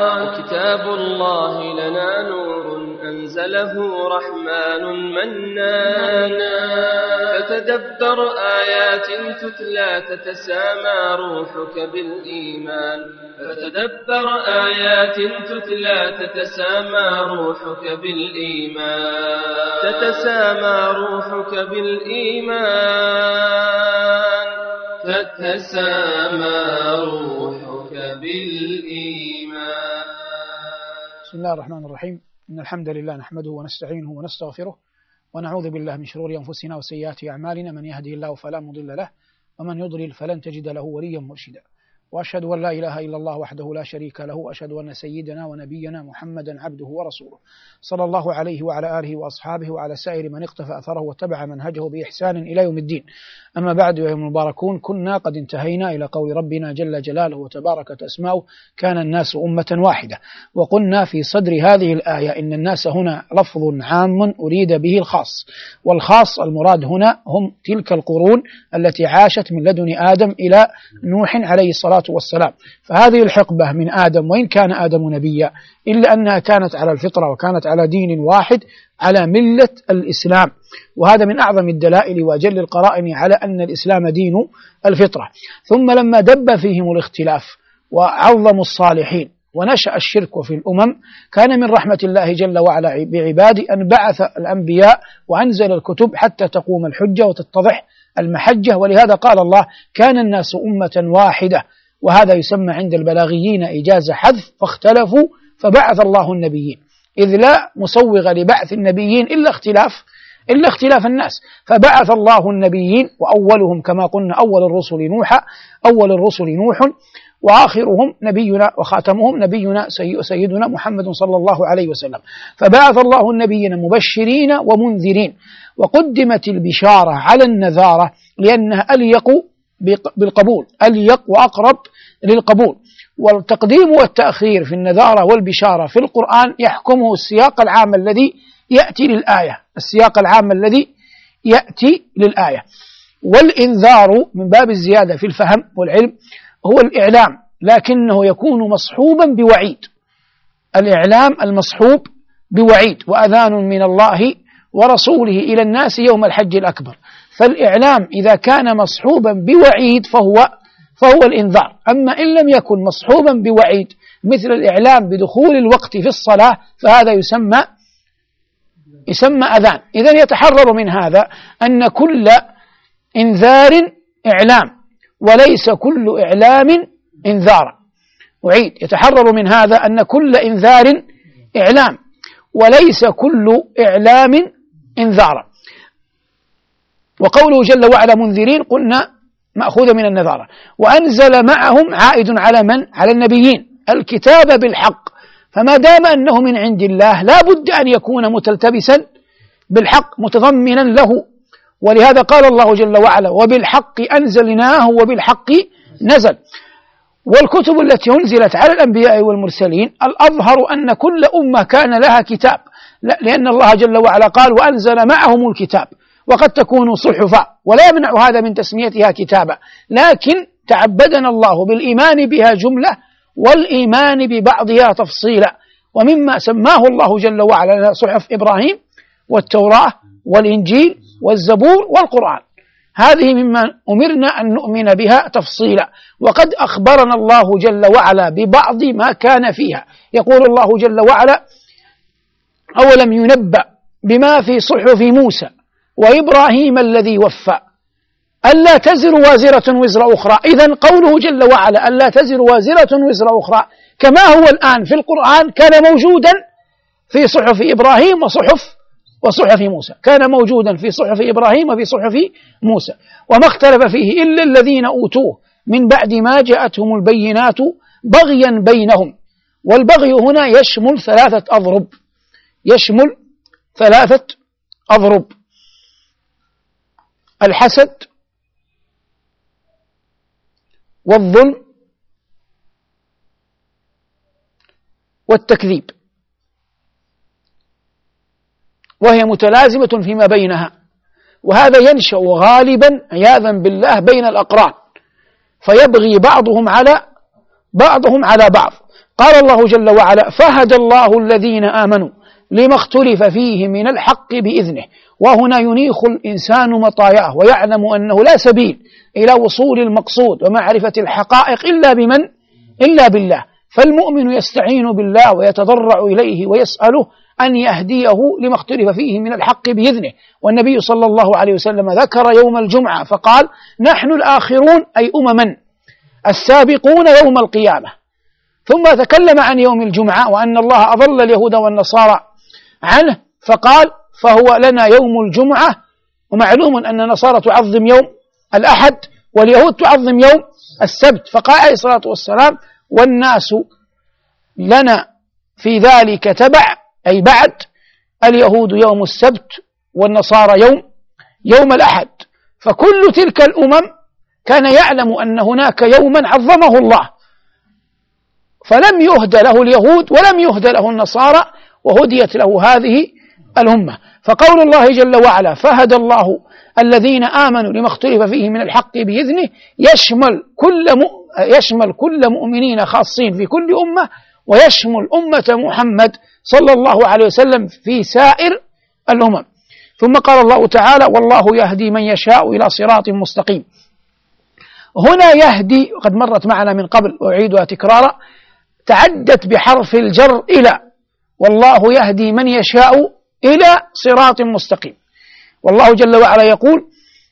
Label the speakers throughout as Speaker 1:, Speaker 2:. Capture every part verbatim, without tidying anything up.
Speaker 1: وكتاب الله لنا نور أنزله رحمن منان فتدبر آيات تتلى تتسامى روحك بالإيمان فتدبر آيات تتلى تتسامى روحك بالإيمان تتسامى روحك بالإيمان تتسامى روحك بالإيمان.
Speaker 2: بسم الله الرحمن الرحيم. إن الحمد لله نحمده ونستعينه ونستغفره ونعوذ بالله من شرور أنفسنا وسيئات أعمالنا، من يهده الله فلا مضل له ومن يضلل فلن تجد له وليا مرشدا، وأشهد أن لا إله إلا الله وحده لا شريك له، وأشهد أن سيدنا ونبينا محمدا عبده ورسوله صلى الله عليه وعلى آله وأصحابه وعلى سائر من اقتفى أثره واتبع منهجه بإحسان إلى يوم الدين. أما بعد يا المباركون، كنا قد انتهينا إلى قول ربنا جل جلاله وتباركت أسماؤه: كان الناس أمة واحدة. وقلنا في صدر هذه الآية إن الناس هنا لفظ عام أريد به الخاص، والخاص المراد هنا هم تلك القرون التي عاشت من لدن آدم إلى نوح عليه الصلاة والسلام. فهذه الحقبة من آدم، وإن كان آدم نبيا، إلا أنها كانت على الفطرة وكانت على دين واحد، على ملة الإسلام، وهذا من أعظم الدلائل وأجل القرائن على أن الإسلام دين الفطرة. ثم لما دب فيهم الاختلاف وعظموا الصالحين ونشأ الشرك في الأمم، كان من رحمة الله جل وعلا بعباده أن بعث الأنبياء وأنزل الكتب حتى تقوم الحجة وتتضح المحجة. ولهذا قال الله: كان الناس أمة واحدة، وهذا يسمى عند البلاغيين إجازة حذف، فاختلفوا فبعث الله النبيين، إذ لا مسوغ لبعث النبيين إلا اختلاف إلا اختلاف الناس، فبعث الله النبيين، وأولهم كما قلنا أول الرسل نوح أول الرسل نوح وآخرهم نبينا وخاتمهم نبينا سيدنا محمد صلى الله عليه وسلم. فبعث الله النبيين مبشرين ومنذرين، وقدمت البشارة على النذارة لأنها أليق بالقبول، أليق وأقرب للقبول. والتقديم والتأخير في النذارة والبشارة في القرآن يحكمه السياق العام الذي يأتي للآية السياق العام الذي يأتي للآية. والإنذار من باب الزيادة في الفهم والعلم هو الإعلام، لكنه يكون مصحوبا بوعيد. الإعلام المصحوب بوعيد: وأذان من الله ورسوله إلى الناس يوم الحج الأكبر. فالإعلام إذا كان مصحوبا بوعيد فهو فهو الإنذار. أما إن لم يكن مصحوبا بوعيد مثل الإعلام بدخول الوقت في الصلاة فهذا يسمى يسمى أذان. إذن يتحرر من هذا أن كل إنذار إعلام، وليس كل إعلام إنذارا. أعيد: يتحرر من هذا أن كل إنذار إعلام، وليس كل إعلام إنذارا. وقوله جل وعلا منذرين قلنا مأخوذ من النذارة. وأنزل معهم عائد على من؟ على النبيين الكتاب بالحق. فما دام أنه من عند الله لا بد أن يكون متلتبسا بالحق متضمنا له. ولهذا قال الله جل وعلا: وبالحق أنزلناه وبالحق نزل. والكتب التي أنزلت على الأنبياء والمرسلين الأظهر أن كل أمة كان لها كتاب، لأن الله جل وعلا قال: وأنزل معهم الكتاب. وقد تكون صحفا، ولا يمنع هذا من تسميتها كتابا، لكن تعبدنا الله بالإيمان بها جملة والإيمان ببعضها تفصيلا. ومما سماه الله جل وعلا صحف إبراهيم والتوراة والإنجيل والزبور والقرآن، هذه مما أمرنا أن نؤمن بها تفصيلا. وقد أخبرنا الله جل وعلا ببعض ما كان فيها. يقول الله جل وعلا: أولم ينبأ بما في صحف موسى وإبراهيم الذي وفى ألا تزر وازرة وزر أخرى. إذن قوله جل وعلا ألا تزر وازرة وزر أخرى كما هو الآن في القرآن كان موجودا في صحف إبراهيم وصحف وصحف موسى، كان موجودا في صحف إبراهيم وفي صحف موسى، وما اختلف فيه إلا الذين أوتوه من بعد ما جاءتهم البينات بغيا بينهم. والبغي هنا يشمل ثلاثة أضرب يشمل ثلاثة أضرب: الحسد والظلم والتكذيب، وهي متلازمة فيما بينها. وهذا ينشأ غالبا عياذا بالله بين الأقران، فيبغي بعضهم على بعضهم على بعض. قال الله جل وعلا: فهدى الله الذين آمنوا لما اختلف فيه من الحق بإذنه. وهنا ينيخ الإنسان مطاياه ويعلم أنه لا سبيل إلى وصول المقصود ومعرفة الحقائق إلا بمن؟ إلا بالله. فالمؤمن يستعين بالله ويتضرع إليه ويسأله أن يهديه لما اختلف فيه من الحق بإذنه. والنبي صلى الله عليه وسلم ذكر يوم الجمعة فقال: نحن الآخرون، أي أمما السابقون يوم القيامة. ثم تكلم عن يوم الجمعة وأن الله أضل اليهود والنصارى عنه فقال: فهو لنا يوم الجمعة. ومعلوم أن النصارى تعظم يوم الأحد واليهود تعظم يوم السبت. فقال عليه الصلاة والسلام: والناس لنا في ذلك تبع، أي بعد، اليهود يوم السبت والنصارى يوم يوم الأحد. فكل تلك الأمم كان يعلم أن هناك يوما عظمه الله، فلم يهد له اليهود ولم يهد له النصارى، وهديت له هذه الأمة. فقول الله جل وعلا: فهدى الله الذين آمنوا لما اختلف فيه من الحق بإذنه يشمل كل يشمل كل مؤمنين خاصين في كل أمة، ويشمل أمة محمد صلى الله عليه وسلم في سائر الأمم. ثم قال الله تعالى: والله يهدي من يشاء إلى صراط مستقيم. هنا يهدي قد مرت معنا من قبل وأعيدها تكرارا، تعدت بحرف الجر إلى، والله يهدي من يشاء إلى صراط مستقيم. والله جل وعلا يقول: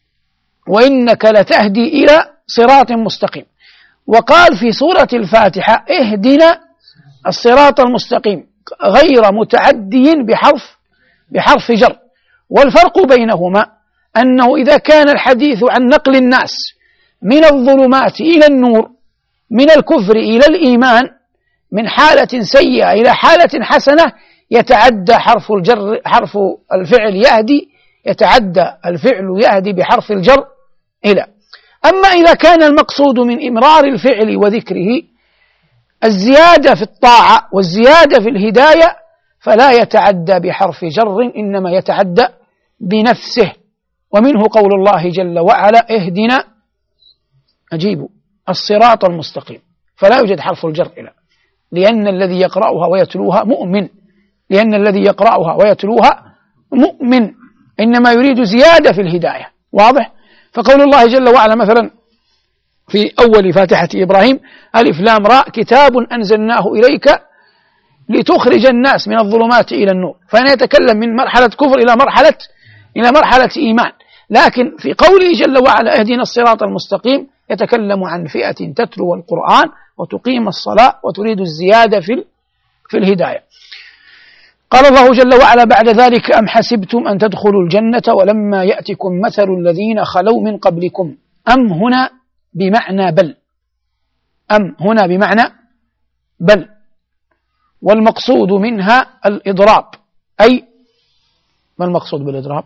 Speaker 2: وإنك لتهدي إلى صراط مستقيم. وقال في سورة الفاتحة: اهدنا الصراط المستقيم، غير متعدي بحرف بحرف جر. والفرق بينهما أنه إذا كان الحديث عن نقل الناس من الظلمات إلى النور، من الكفر إلى الإيمان، من حالة سيئة إلى حالة حسنة، يتعدى حرف الجر حرف الفعل يهدي يتعدى الفعل يهدي بحرف الجر إلى. أما إذا كان المقصود من إمرار الفعل وذكره الزيادة في الطاعة والزيادة في الهداية فلا يتعدى بحرف جر، إنما يتعدى بنفسه. ومنه قول الله جل وعلا: اهدنا أجيبوا الصراط المستقيم، فلا يوجد حرف الجر إلى، لأن الذي يقرأها ويتلوها مؤمن لأن الذي يقرأها ويتلوها مؤمن إنما يريد زيادة في الهداية. واضح؟ فقول الله جل وعلا مثلا في أول فاتحة إبراهيم: ألف لام راء كتاب أنزلناه إليك لتخرج الناس من الظلمات إلى النور. فأنا يتكلم من مرحلة كفر إلى مرحلة إلى مرحلة إيمان. لكن في قوله جل وعلا: اهدنا الصراط المستقيم، يتكلم عن فئة تتلو القرآن وتقيم الصلاة وتريد الزيادة في في الهداية. قال الله جل وعلا بعد ذلك: أم حسبتم أن تدخلوا الجنة ولما يأتكم مثل الذين خلوا من قبلكم. أم هنا بمعنى بل، أم هنا بمعنى بل، والمقصود منها الإضراب. أي ما المقصود بالإضراب؟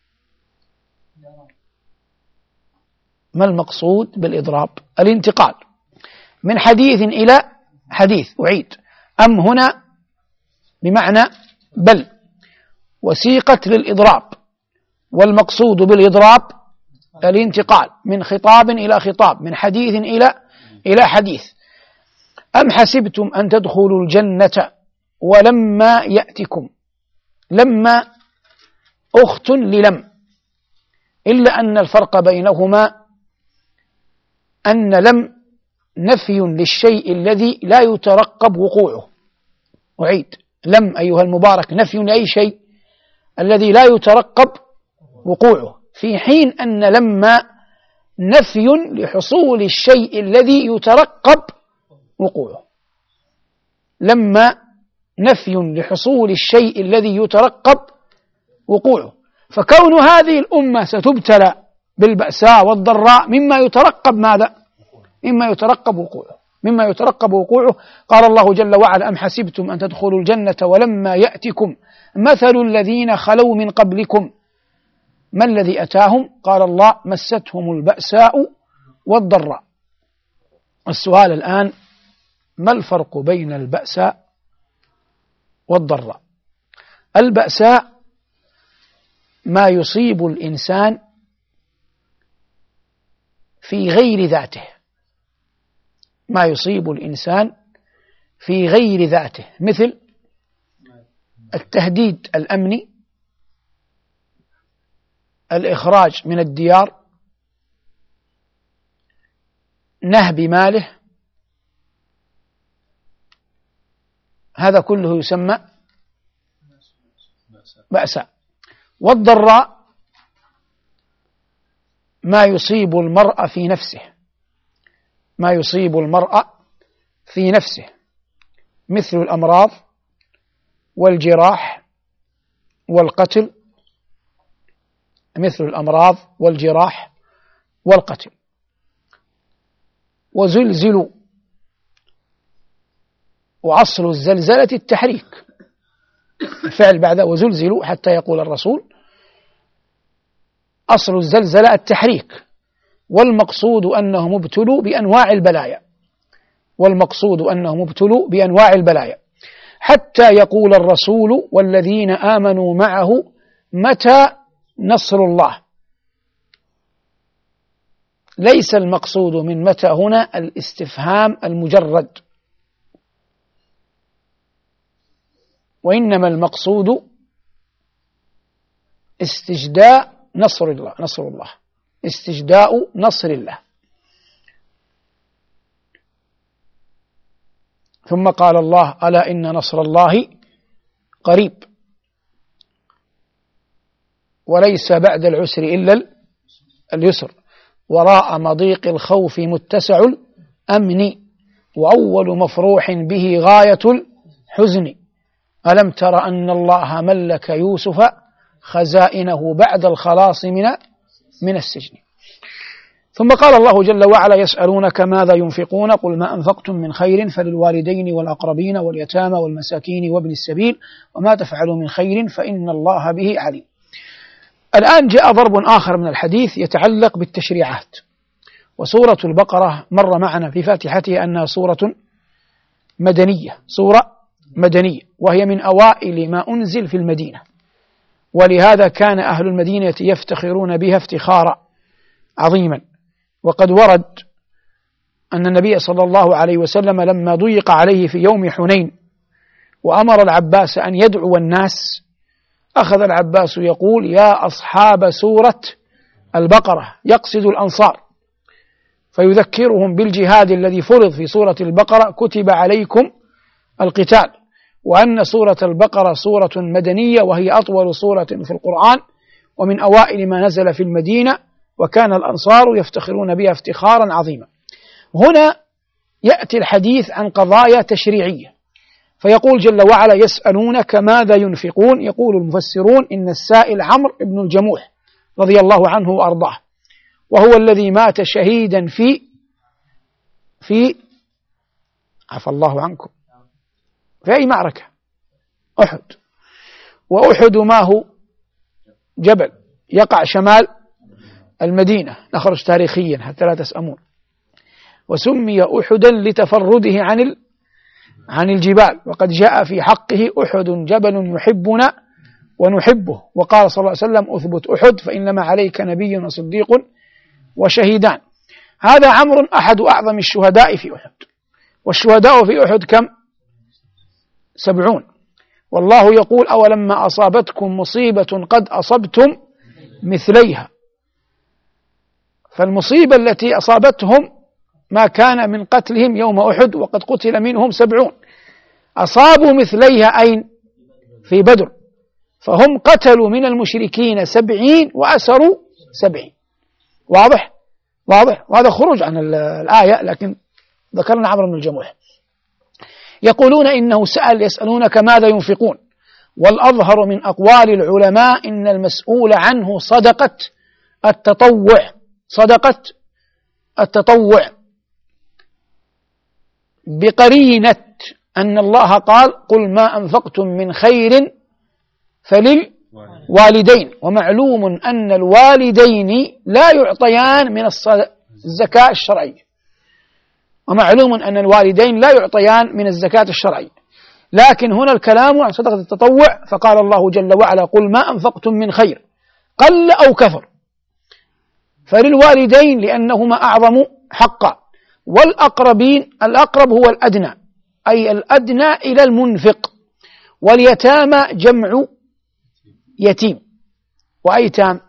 Speaker 2: ما المقصود بالإضراب؟ الانتقال من حديث إلى حديث. أعيد: أم هنا بمعنى بل، وسيقت للإضراب، والمقصود بالإضراب الانتقال من خطاب إلى خطاب، من حديث إلى إلى حديث. أم حسبتم أن تدخلوا الجنة ولما يأتكم. لما أخت للم، إلا أن الفرق بينهما أن لم نفي للشيء الذي لا يترقب وقوعه. أعيد: لم أيها المبارك نفي لأي شيء الذي لا يترقب وقوعه، في حين أن لما نفي لحصول الشيء الذي يترقب وقوعه. لما نفي لحصول الشيء الذي يترقب وقوعه. فكون هذه الأمة ستبتلى بالبأساء والضراء مما يترقب ماذا؟ مما يترقب وقوعه مما يترقب وقوعه. قال الله جل وعلا: أم حسبتم أن تدخلوا الجنة ولما يأتكم مثل الذين خلوا من قبلكم. ما الذي أتاهم؟ قال الله: مستهم البأساء والضراء. السؤال الآن: ما الفرق بين البأساء والضراء؟ البأساء ما يصيب الإنسان في غير ذاته، ما يصيب الإنسان في غير ذاته، مثل التهديد الأمني، الإخراج من الديار، نهب ماله، هذا كله يسمى بأساء. والضراء ما يصيب المرء في نفسه، ما يصيب المرء في نفسه مثل الأمراض والجراح والقتل، مثل الأمراض والجراح والقتل. وزلزلوا، وأصل الزلزلة التحريك، الفعل بعد وزلزلوا حتى يقول الرسول أصل الزلزلة التحريك، والمقصود أنهم ابتلوا بأنواع البلايا، والمقصود أنهم ابتلوا بأنواع البلايا، حتى يقول الرسول والذين آمنوا معه متى نصر الله. ليس المقصود من متى هنا الاستفهام المجرد، وإنما المقصود استجداء نصر الله، نصر الله، استجداء نصر الله. ثم قال الله ألا إن نصر الله قريب، وليس بعد العسر إلا اليسر، وراء مضيق الخوف متسع الأمن، وأول مفروح به غاية الحزن، ألم تر أن الله ملك يوسف خزائنه بعد الخلاص من من السجن. ثم قال الله جل وعلا يسألونك ماذا ينفقون قل ما أنفقتم من خير فللوالدين والأقربين واليتامى والمساكين وابن السبيل وما تفعلوا من خير فإن الله به عليم. الآن جاء ضرب آخر من الحديث يتعلق بالتشريعات. وسورة البقرة مر معنا في فاتحتها أنها سورة مدنية، سورة مدنية، وهي من أوائل ما أنزل في المدينة، ولهذا كان أهل المدينة يفتخرون بها افتخارا عظيما. وقد ورد أن النبي صلى الله عليه وسلم لما ضيق عليه في يوم حنين وأمر العباس أن يدعو الناس، أخذ العباس يقول يا أصحاب سورة البقرة، يقصد الأنصار، فيذكرهم بالجهاد الذي فرض في سورة البقرة، كتب عليكم القتال، وأن سورة البقرة سورة مدنية وهي أطول سورة في القرآن ومن أوائل ما نزل في المدينة، وكان الأنصار يفتخرون بها افتخارا عظيما. هنا يأتي الحديث عن قضايا تشريعية، فيقول جل وعلا يسألونك ماذا ينفقون، يقول المفسرون إن السائل عمرو بن الجموح رضي الله عنه وأرضاه، وهو الذي مات شهيدا في في عفى الله عنكم في أي معركة؟ أحد. وأحد ما هو؟ جبل يقع شمال المدينة، نخرج تاريخيا حتى لا تسأمون. وسمي أحدا لتفرده عن عن الجبال، وقد جاء في حقه أحد جبل يحبنا ونحبه، وقال صلى الله عليه وسلم أثبت أحد فإنما عليك نبي وصديق وشهيدان. هذا عمرو أحد أعظم الشهداء في أحد، والشهداء في أحد كم؟ سبعون. والله يقول أولما أصابتكم مصيبة قد أصبتم مثليها، فالمصيبة التي أصابتهم ما كان من قتلهم يوم أحد، وقد قتل منهم سبعون، أصابوا مثليها أين؟ في بدر، فهم قتلوا من المشركين سبعين وأسروا سبعين. واضح؟ واضح؟ وهذا خروج عن الآية، لكن ذكرنا عمرو بن الجموح. يقولون إنه سأل يسألونك ماذا ينفقون، والأظهر من أقوال العلماء إن المسؤول عنه صدقة التطوع، صدقة التطوع، بقرينة أن الله قال قل ما أنفقتم من خير فللوالدين، ومعلوم أن الوالدين لا يعطيان من الزكاة الشرعية، ومعلوم أن الوالدين لا يعطيان من الزكاة الشرعية، لكن هنا الكلام عن صدقة التطوع، فقال الله جل وعلا قل ما أنفقتم من خير قل أو كثر، فللوالدين لأنهما أعظم حقا، والأقربين، الأقرب هو الأدنى، أي الأدنى إلى المنفق، واليتامى جمع يتيم، وأيتام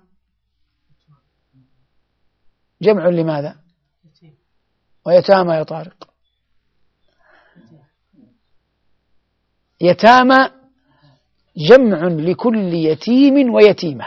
Speaker 2: جمع لماذا؟ ويتامى يا طارق؟ يتامى جمع لكل يتيم ويتيمة،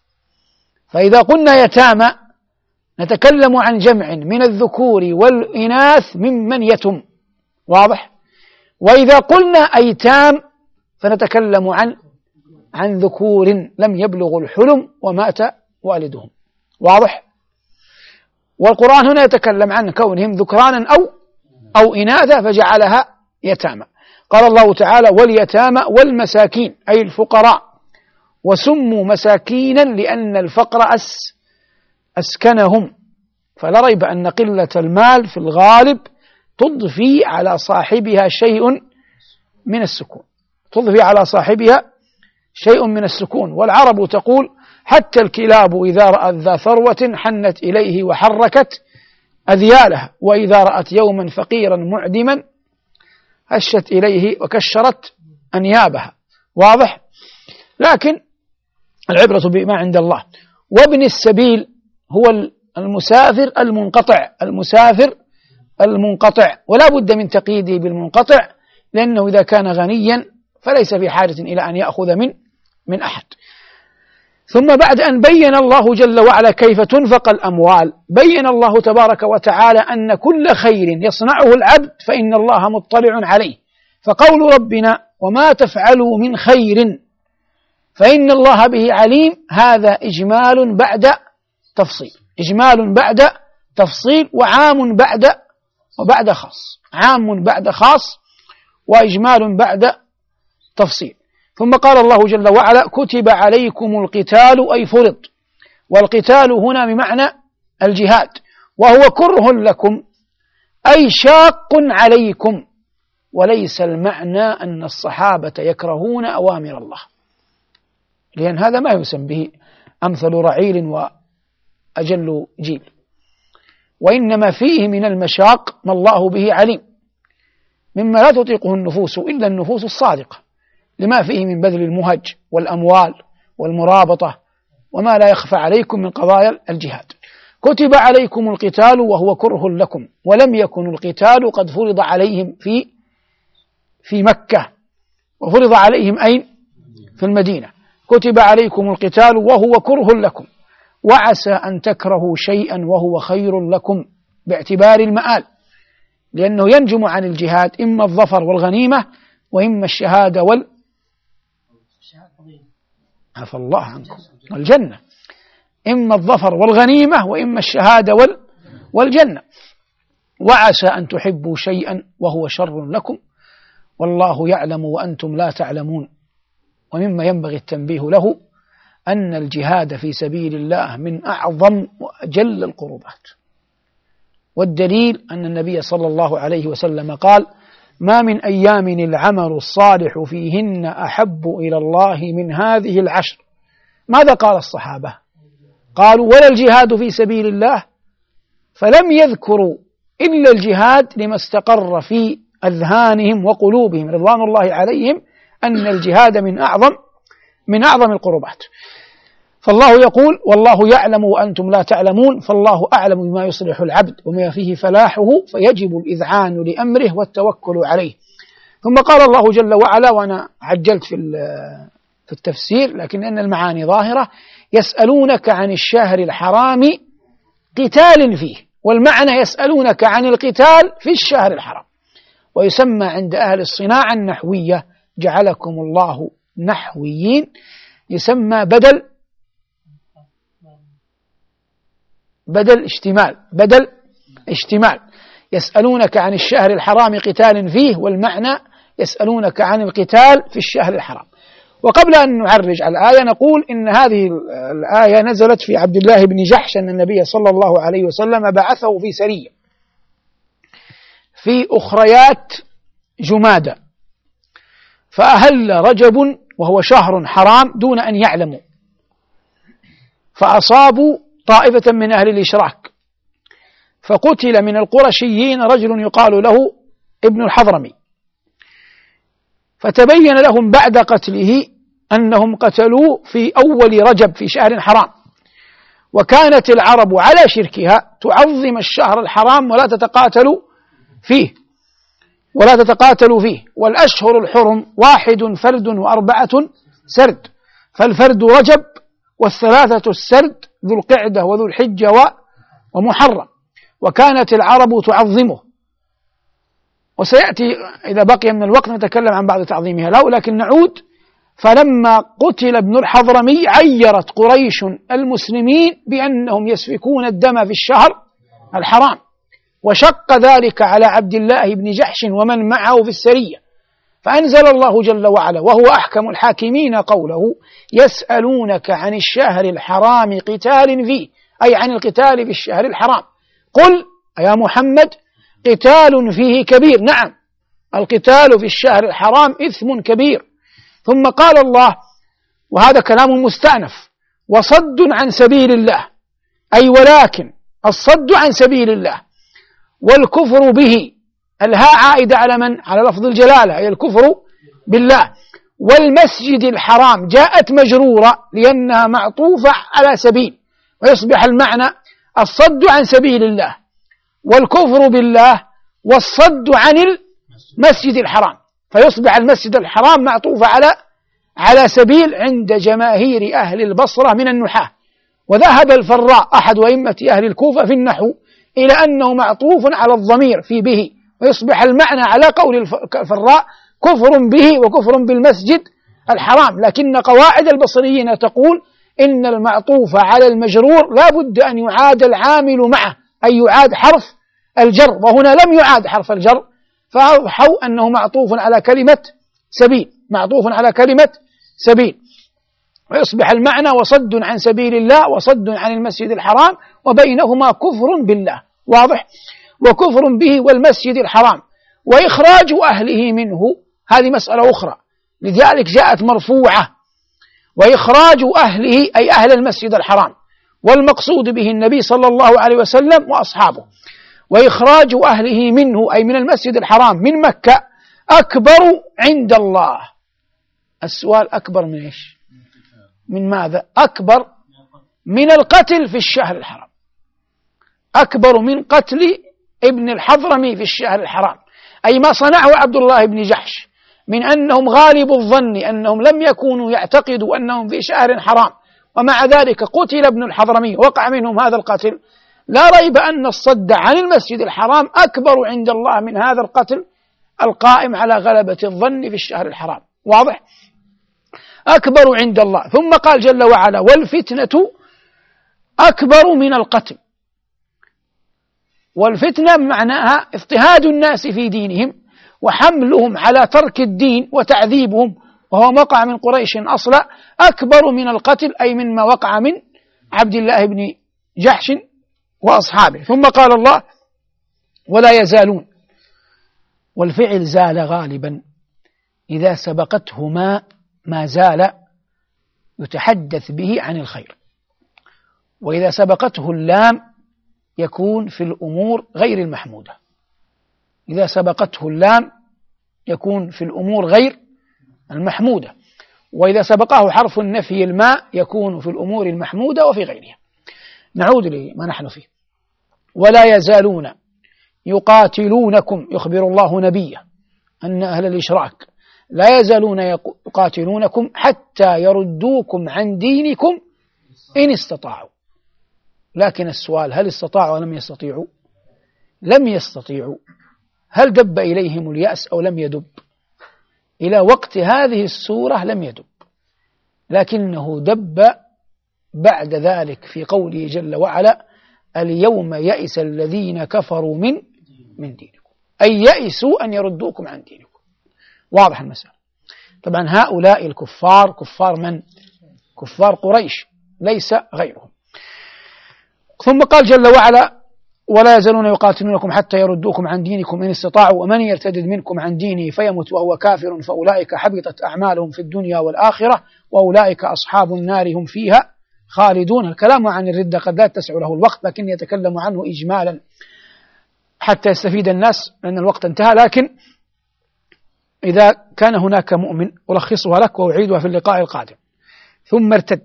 Speaker 2: فإذا قلنا يتامى نتكلم عن جمع من الذكور والإناث ممن يتم، واضح؟ وإذا قلنا أيتام فنتكلم عن عن ذكور لم يبلغوا الحلم ومات والدهم، واضح؟ والقرآن هنا يتكلم عن كونهم ذكرانا أو أو إناثا فجعلها يتامى. قال الله تعالى: واليتامى والمساكين، أي الفقراء، وسموا مساكينا لأن الفقر أس أسكنهم، فلا ريب أن قلة المال في الغالب تضفي على صاحبها شيء من السكون، تضفي على صاحبها شيء من السكون. والعرب تقول: حتى الكلاب إذا رأت ذا ثروة حنت إليه وحركت أذيالها، وإذا رأت يوما فقيرا معدما هشت إليه وكشرت أنيابها، واضح؟ لكن العبرة بما عند الله. وابن السبيل هو المسافر المنقطع، المسافر المنقطع، ولا بد من تقييده بالمنقطع، لأنه إذا كان غنيا فليس في حاجة إلى أن يأخذ من من أحد. ثم بعد أن بين الله جل وعلا كيف تنفق الأموال، بين الله تبارك وتعالى أن كل خير يصنعه العبد فإن الله مطلع عليه، فقول ربنا: وما تفعلوا من خير فإن الله به عليم، هذا إجمال بعد تفصيل، إجمال بعد تفصيل، وعام بعد وبعد خاص، عام بعد خاص وإجمال بعد تفصيل. ثم قال الله جل وعلا: كتب عليكم القتال، أي فرض، والقتال هنا بمعنى الجهاد، وهو كره لكم أي شاق عليكم، وليس المعنى أن الصحابة يكرهون أوامر الله، لأن هذا ما يسمى به أمثل رعيل وأجل جيل، وإنما فيه من المشاق ما الله به عليم، مما لا تطيقه النفوس إلا النفوس الصادقة، لما فيه من بذل المهج والأموال والمرابطة وما لا يخفى عليكم من قضايا الجهاد. كتب عليكم القتال وهو كره لكم، ولم يكن القتال قد فرض عليهم في في مكة، وفرض عليهم أين؟ في المدينة. كتب عليكم القتال وهو كره لكم، وعسى أن تكرهوا شيئا وهو خير لكم، باعتبار المآل، لأنه ينجم عن الجهاد إما الظفر والغنيمة وإما الشهادة وال عفى الله عنكم والجنة، إما الظفر والغنيمة وإما الشهادة وال والجنة. وعسى أن تحبوا شيئا وهو شر لكم والله يعلم وأنتم لا تعلمون. ومما ينبغي التنبيه له أن الجهاد في سبيل الله من أعظم وأجل القربات، والدليل أن النبي صلى الله عليه وسلم قال: ما من أيام العمل الصالح فيهن أحب إلى الله من هذه العشر. ماذا قال الصحابة؟ قالوا: ولا الجهاد في سبيل الله، فلم يذكروا إلا الجهاد لما استقر في أذهانهم وقلوبهم رضوان الله عليهم أن الجهاد من أعظم من أعظم القربات. فالله يقول: والله يعلم وأنتم لا تعلمون، فالله أعلم بما يصلح العبد وما فيه فلاحه، فيجب الإذعان لأمره والتوكل عليه. ثم قال الله جل وعلا، وأنا عجلت في في التفسير لكن أن المعاني ظاهرة: يسألونك عن الشهر الحرام قتال فيه، والمعنى يسألونك عن القتال في الشهر الحرام، ويسمى عند أهل الصناعة النحوية جعلكم الله نحويين، يسمى بدل بدل اشتمال بدل اشتمال يسألونك عن الشهر الحرام قتال فيه، والمعنى يسألونك عن القتال في الشهر الحرام. وقبل أن نعرج على الآية نقول إن هذه الآية نزلت في عبد الله بن جحش أن النبي صلى الله عليه وسلم بعثه في سرية في أخريات جمادى، فأهل رجب وهو شهر حرام دون أن يعلموا، فأصابوا طائفة من أهل الإشراك، فقتل من القرشيين رجل يقال له ابن الحضرمي، فتبين لهم بعد قتله أنهم قتلوه في أول رجب في شهر حرام، وكانت العرب على شركها تعظم الشهر الحرام ولا تتقاتل فيه ولا تتقاتل فيه والأشهر الحرم واحد فرد وأربعة سرد، فالفرد رجب والثلاثة السرد ذو القعدة وذو الحجة ومحرم، وكانت العرب تعظمه. وسيأتي إذا بقي من الوقت نتكلم عن بعض تعظيمها له، لكن نعود. فلما قتل ابن الحضرمي عيرت قريش المسلمين بأنهم يسفكون الدم في الشهر الحرام، وشق ذلك على عبد الله بن جحش ومن معه في السرية، فأنزل الله جل وعلا وهو أحكم الحاكمين قوله: يسألونك عن الشهر الحرام قتال فيه، أي عن القتال في الشهر الحرام. قل يا محمد: قتال فيه كبير. نعم، القتال في الشهر الحرام إثم كبير. ثم قال الله، وهذا كلام مستأنف: وصد عن سبيل الله، أي ولكن الصد عن سبيل الله والكفر به، الهاء عائدة على من؟ على لفظ الجلالة، أي الكفر بالله. والمسجد الحرام جاءت مجرورة لأنها معطوفة على سبيل، ويصبح المعنى الصد عن سبيل الله والكفر بالله والصد عن المسجد الحرام، فيصبح المسجد الحرام معطوف على على سبيل عند جماهير أهل البصرة من النحاة. وذهب الفراء أحد أئمة أهل الكوفة في النحو إلى أنه معطوف على الضمير في به، ويصبح المعنى على قول الفراء كفر به وكفر بالمسجد الحرام. لكن قواعد البصريين تقول إن المعطوف على المجرور لا بد أن يعاد العامل معه، أي يعاد حرف الجر، وهنا لم يعاد حرف الجر، فأوحوا أنه معطوف على كلمة سبيل، معطوف على كلمة سبيل، ويصبح المعنى وصد عن سبيل الله وصد عن المسجد الحرام، وبينهما كفر بالله، واضح؟ وكفر به والمسجد الحرام، وإخراج أهله منه، هذه مسألة أخرى، لذلك جاءت مرفوعة. وإخراج أهله أي أهل المسجد الحرام، والمقصود به النبي صلى الله عليه وسلم وأصحابه. وإخراج أهله منه أي من المسجد الحرام من مكة أكبر عند الله. السؤال: أكبر من إيش؟ من ماذا؟ أكبر من القتل في الشهر الحرام، أكبر من قتل ابن الحضرمي في الشهر الحرام، أي ما صنعه عبد الله بن جحش من أنهم غالب الظن أنهم لم يكونوا يعتقدوا أنهم في شهر حرام، ومع ذلك قتل ابن الحضرمي وقع منهم هذا القتل. لا ريب أن الصد عن المسجد الحرام أكبر عند الله من هذا القتل القائم على غلبة الظن في الشهر الحرام، واضح؟ أكبر عند الله. ثم قال جل وعلا: والفتنة أكبر من القتل. والفتنة معناها اضطهاد الناس في دينهم وحملهم على ترك الدين وتعذيبهم، وهو وقع من قريش أصلا، أكبر من القتل أي مما وقع من عبد الله بن جحش وأصحابه. ثم قال الله: ولا يزالون. والفعل زال غالبا إذا سبقته ما ما زال يتحدث به عن الخير، وإذا سبقته اللام يكون في الأمور غير المحمودة. إذا سبقته اللام يكون في الأمور غير المحمودة، وإذا سبقه حرف النفي الماء يكون في الأمور المحمودة وفي غيرها. نعود لما نحن فيه. ولا يزالون يقاتلونكم، يخبر الله نبيه أن أهل الإشراك لا يزالون يقاتلونكم حتى يردوكم عن دينكم إن استطاعوا. لكن السؤال: هل استطاعوا أو لم يستطيعوا؟ لم يستطيعوا. هل دب إليهم اليأس أو لم يدب؟ إلى وقت هذه السورة لم يدب، لكنه دب بعد ذلك في قوله جل وعلا: اليوم يئس الذين كفروا من من دينكم، أي يئسوا أن يردوكم عن دينكم. واضح المسألة. طبعا هؤلاء الكفار كفار من؟ كفار قريش، ليس غيرهم. ثم قال جل وعلا: ولا يزالون يقاتلونكم حتى يردوكم عن دينكم إن استطاعوا ومن يرتد منكم عن دينه فيمت وهو كافر فأولئك حبطت أعمالهم في الدنيا والآخرة وأولئك أصحاب النار هم فيها خالدون. الكلام عن الردة قد لا يتسع له الوقت، لكن يتكلم عنه إجمالا حتى يستفيد الناس لأن الوقت انتهى. لكن إذا كان هناك مؤمن ألخصها لك وأعيدها في اللقاء القادم، ثم ارتد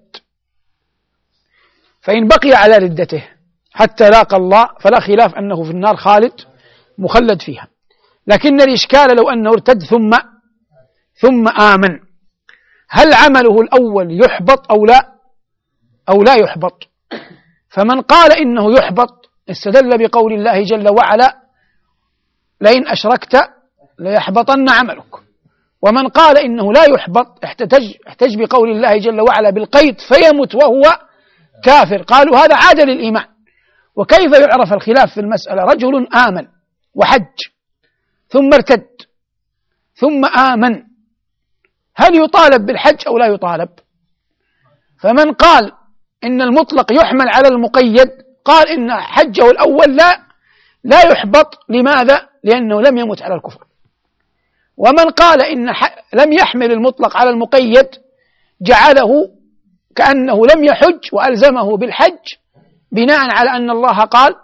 Speaker 2: فإن بقي على ردته حتى لاقى الله فلا خلاف أنه في النار خالد مخلد فيها. لكن الإشكال لو أنه ارتد ثم ثم آمن، هل عمله الأول يحبط أو لا أو لا يحبط؟ فمن قال إنه يحبط استدل بقول الله جل وعلا لئن أشركت ليحبطن عملك، ومن قال إنه لا يحبط احتج, احتج بقول الله جل وعلا بالقيد فيمت وهو كافر. قالوا هذا عاد للإيمان. وكيف يعرف الخلاف في المسألة؟ رجل آمن وحج ثم ارتد ثم آمن، هل يطالب بالحج أو لا يطالب؟ فمن قال إن المطلق يحمل على المقيد قال إن حجه الأول لا لا يحبط. لماذا؟ لأنه لم يمت على الكفر. ومن قال إن لم يحمل المطلق على المقيد جعله كأنه لم يحج وألزمه بالحج بناء على أن الله قال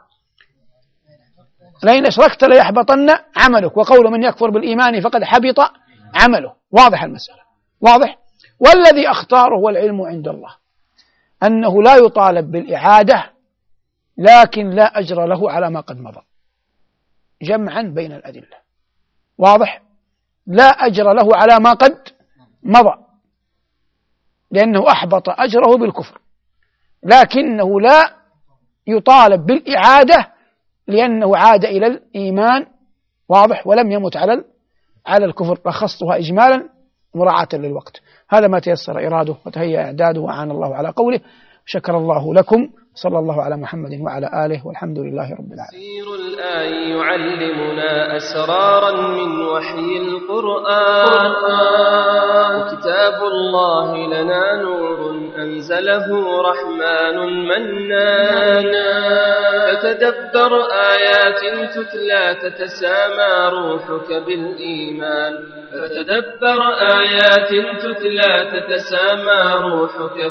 Speaker 2: لئن أشركت ليحبطن عملك، وقول من يكفر بالإيمان فقد حبط عمله. واضح المسألة؟ واضح. والذي أختاره والعلم عند الله أنه لا يطالب بالإعادة، لكن لا أجر له على ما قد مضى، جمعا بين الأدلة. واضح؟ لا أجر له على ما قد مضى لأنه أحبط أجره بالكفر، لكنه لا يطالب بالإعادة لأنه عاد إلى الإيمان. واضح؟ ولم يمت على على الكفر. لخصتها إجمالا مراعاة للوقت. هذا ما تيسر إراده وتهيأ إعداده وعان الله على قوله. شكر الله لكم. صلى الله على محمد وعلى آله والحمد لله رب العالمين.
Speaker 1: تفسير الآي يعلمنا أسرارا من وحي القرآن، وكتاب الله لنا نور أنزله رحمن منان، فتدبر آيات تتلى تتسامى روحك بالإيمان، فتدبر آيات تتلى تتسامى روحك